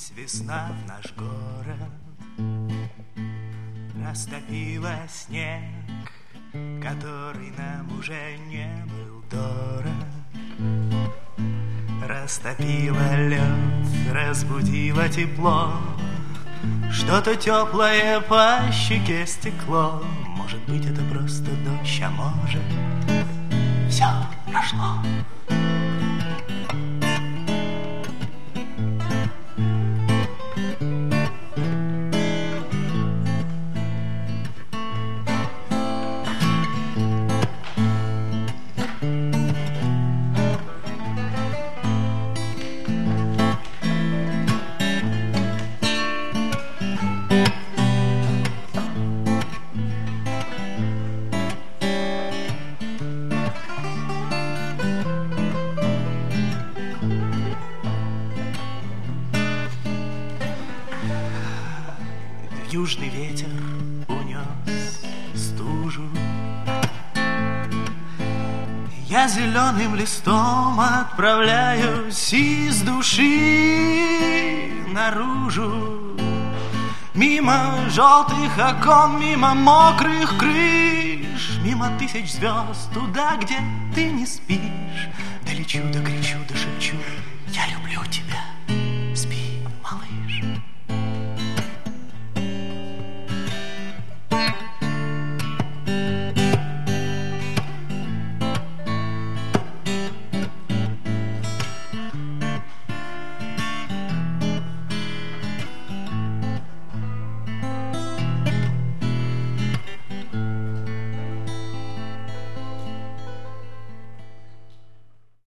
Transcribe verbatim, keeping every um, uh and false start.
Ворвалась весна в наш город, растопила снег, который нам уже не был дорог. Растопила лед, разбудила тепло, что-то теплое по щеке стекло. Может быть, это просто дождь, а может, все прошло. Южный ветер унес стужу. Я зеленым листом отправляюсь из души наружу. Мимо желтых окон, мимо мокрых крыш, мимо тысяч звезд, туда, где ты не спишь. Долечу, докричу, дошепчу: я люблю тебя.